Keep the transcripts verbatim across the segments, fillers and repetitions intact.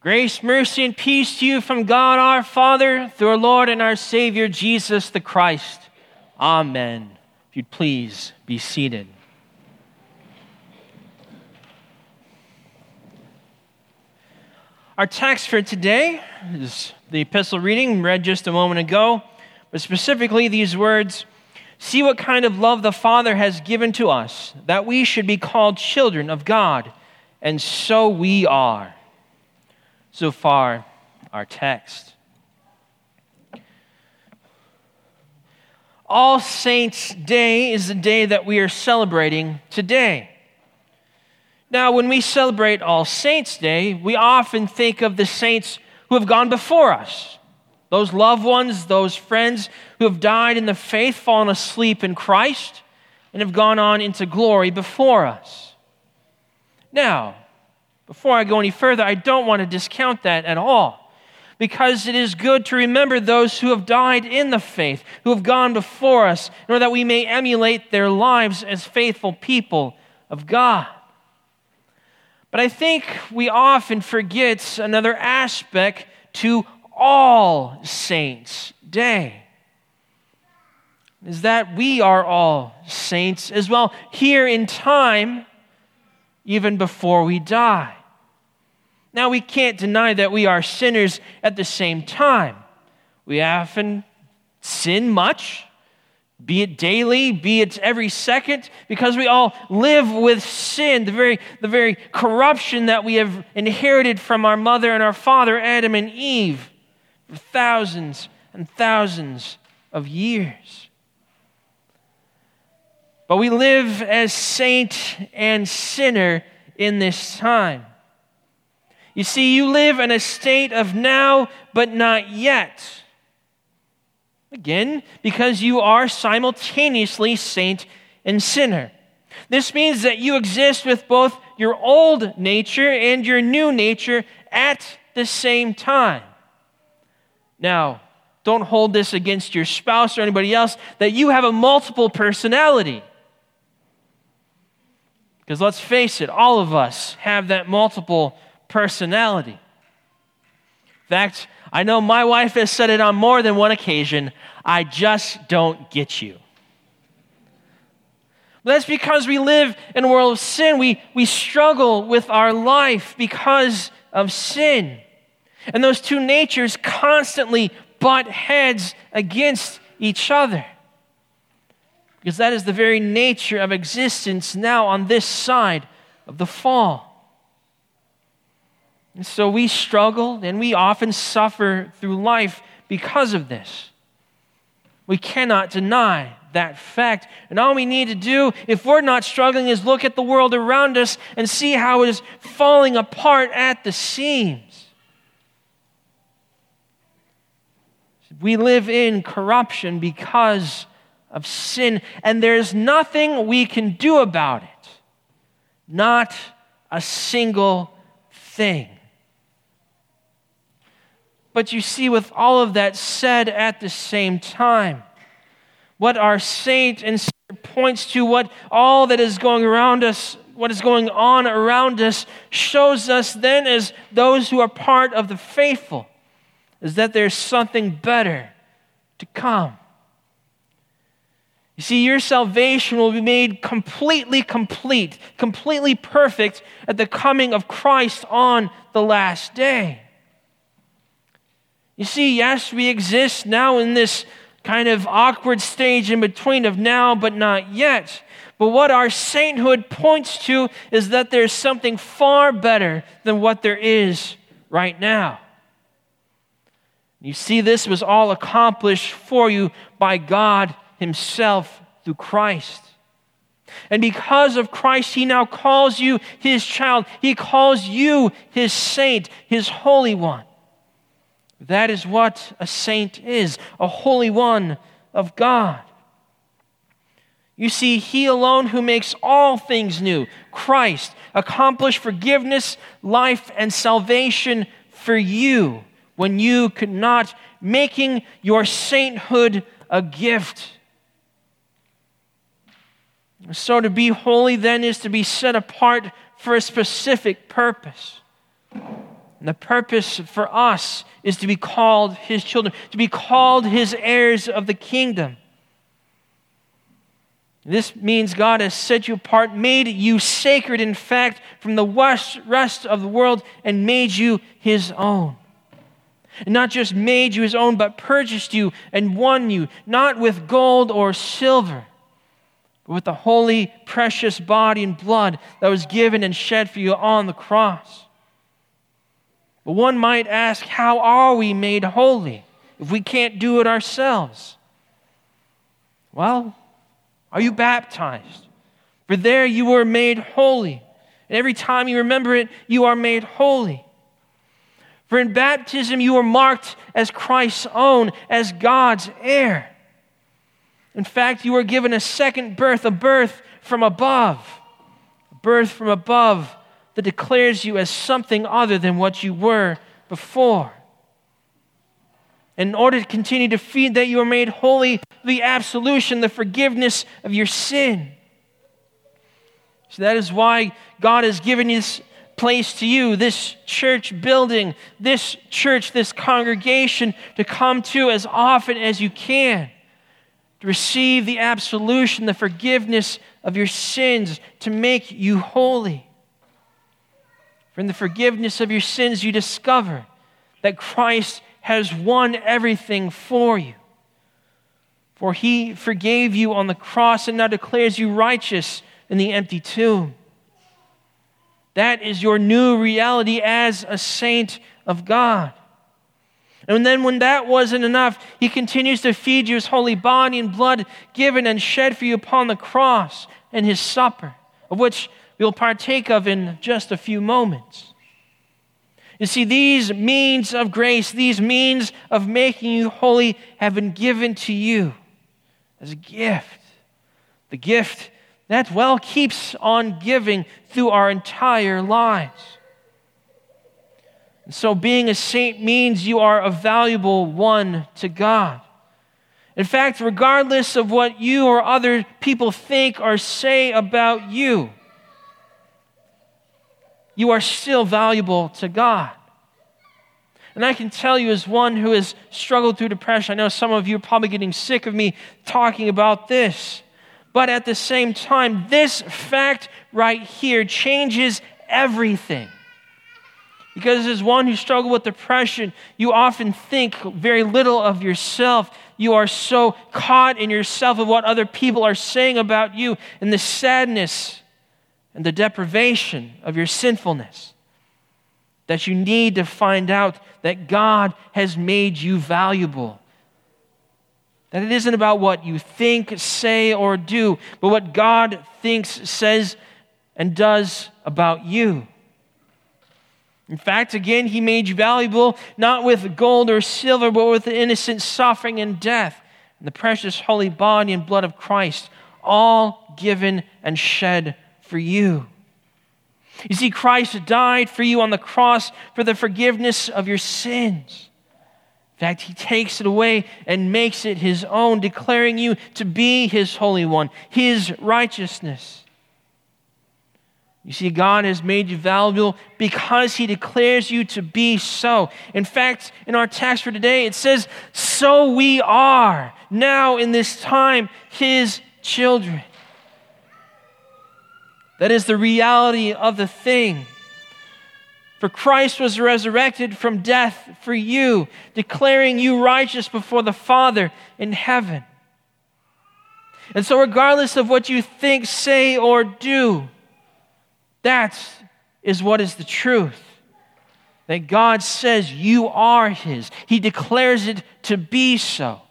Grace, mercy, and peace to you from God our Father, through our Lord and our Savior, Jesus the Christ. Amen. If you'd please be seated. Our text for today is the epistle reading read just a moment ago, but specifically these words, "See what kind of love the Father has given to us, that we should be called children of God, and so we are." So far, our text. All Saints' Day is the day that we are celebrating today. Now, when we celebrate All Saints' Day, we often think of the saints who have gone before us, those loved ones, those friends who have died in the faith, fallen asleep in Christ, and have gone on into glory before us. Now, before I go any further, I don't want to discount that at all, because it is good to remember those who have died in the faith, who have gone before us, in order that we may emulate their lives as faithful people of God. But I think we often forget another aspect to All Saints' Day, is that we are all saints as well, here in time, even before we die. Now, we can't deny that we are sinners at the same time. We often sin much, be it daily, be it every second, because we all live with sin, the very, the very corruption that we have inherited from our mother and our father, Adam and Eve, for thousands and thousands of years. But we live as saint and sinner in this time. You see, you live in a state of now, but not yet. Again, because you are simultaneously saint and sinner. This means that you exist with both your old nature and your new nature at the same time. Now, don't hold this against your spouse or anybody else, that you have a multiple personality. Because let's face it, all of us have that multiple personality. In fact, I know my wife has said it on more than one occasion, "I just don't get you." But that's because we live in a world of sin. We, we struggle with our life because of sin. And those two natures constantly butt heads against each other. Because that is the very nature of existence now on this side of the fall. And so we struggle and we often suffer through life because of this. We cannot deny that fact. And all we need to do, if we're not struggling, is look at the world around us and see how it is falling apart at the seams. We live in corruption because of sin, and there's nothing we can do about it. Not a single thing. But you see, with all of that said at the same time, what our saint and sinner points to, what all that is going around us, what is going on around us, shows us then as those who are part of the faithful, is that there's something better to come. You see, your salvation will be made completely complete, completely perfect at the coming of Christ on the last day. You see, yes, we exist now in this kind of awkward stage in between of now but not yet. But what our sainthood points to is that there's something far better than what there is right now. You see, this was all accomplished for you by God Himself through Christ. And because of Christ, He now calls you His child. He calls you His saint, His Holy One. That is what a saint is, a holy one of God. You see, He alone who makes all things new, Christ, accomplished forgiveness, life, and salvation for you when you could not, making your sainthood a gift. So to be holy then is to be set apart for a specific purpose. And the purpose for us is to be called his children, to be called his heirs of the kingdom. This means God has set you apart, made you sacred, in fact, from the rest of the world, and made you his own. And not just made you his own, but purchased you and won you, not with gold or silver, but with the holy, precious body and blood that was given and shed for you on the cross. But one might ask, how are we made holy if we can't do it ourselves? Well, are you baptized? For there you were made holy. And every time you remember it, you are made holy. For in baptism you are marked as Christ's own, as God's heir. In fact, you are given a second birth, a birth from above. A birth from above that declares you as something other than what you were before. In order to continue to feed that, you are made holy, the absolution, the forgiveness of your sin. So that is why God has given this place to you, this church building, this church, this congregation, to come to as often as you can, to receive the absolution, the forgiveness of your sins, to make you holy. For in the forgiveness of your sins, you discover that Christ has won everything for you. For he forgave you on the cross and now declares you righteous in the empty tomb. That is your new reality as a saint of God. And then when that wasn't enough, he continues to feed you his holy body and blood given and shed for you upon the cross and his supper, of which we'll partake of in just a few moments. You see, these means of grace, these means of making you holy have been given to you as a gift. The gift that, well, keeps on giving through our entire lives. And so being a saint means you are a valuable one to God. In fact, regardless of what you or other people think or say about you, you are still valuable to God. And I can tell you, as one who has struggled through depression, I know some of you are probably getting sick of me talking about this. But at the same time, this fact right here changes everything. Because as one who struggled with depression, you often think very little of yourself. You are so caught in yourself of what other people are saying about you and the sadness and the deprivation of your sinfulness, that you need to find out that God has made you valuable. That it isn't about what you think, say, or do, but what God thinks, says, and does about you. In fact, again, he made you valuable not with gold or silver, but with the innocent suffering and death, and the precious holy body and blood of Christ, all given and shed for you. You see, Christ died for you on the cross for the forgiveness of your sins. In fact, he takes it away and makes it his own, declaring you to be his Holy One, his righteousness. You see, God has made you valuable because he declares you to be so. In fact, in our text for today, it says, so we are now in this time his children. That is the reality of the thing. For Christ was resurrected from death for you, declaring you righteous before the Father in heaven. And so regardless of what you think, say, or do, that is what is the truth. That God says you are his. He declares it to be so.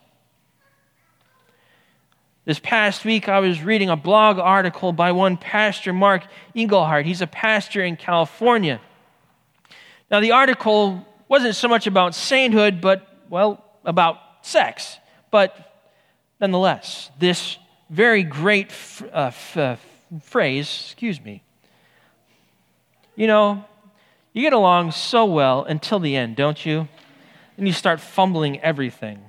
This past week, I was reading a blog article by one Pastor Mark Engelhardt. He's a pastor in California. Now, the article wasn't so much about sainthood, but, well, about sex. But nonetheless, this very great f- uh, f- uh, phrase, excuse me, you know, you get along so well until the end, don't you? And you start fumbling everything.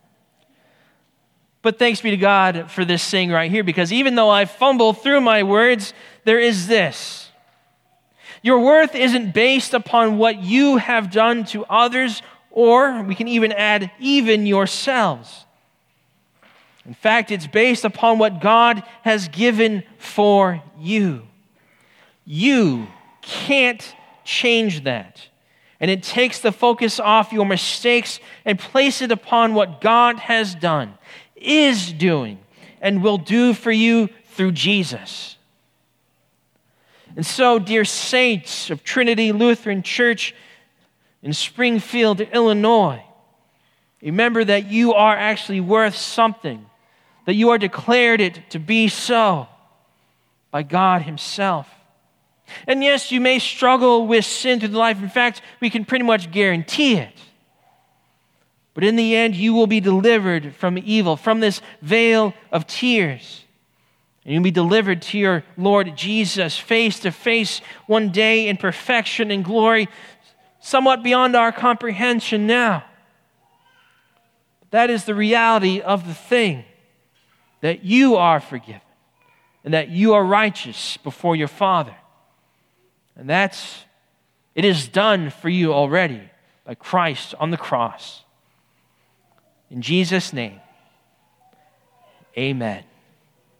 But thanks be to God for this saying right here, because even though I fumble through my words, there is this. Your worth isn't based upon what you have done to others, or we can even add, even yourselves. In fact, it's based upon what God has given for you. You can't change that. And it takes the focus off your mistakes and place it upon what God has done, is doing, and will do for you through Jesus. And so, dear saints of Trinity Lutheran Church in Springfield, Illinois, remember that you are actually worth something, that you are declared it to be so by God Himself. And yes, you may struggle with sin through the life. In fact, we can pretty much guarantee it. But in the end, you will be delivered from evil, from this veil of tears. And you'll be delivered to your Lord Jesus face to face one day in perfection and glory, somewhat beyond our comprehension now. That is the reality of the thing, that you are forgiven and that you are righteous before your Father. And that's, it is done for you already by Christ on the cross. In Jesus' name, amen.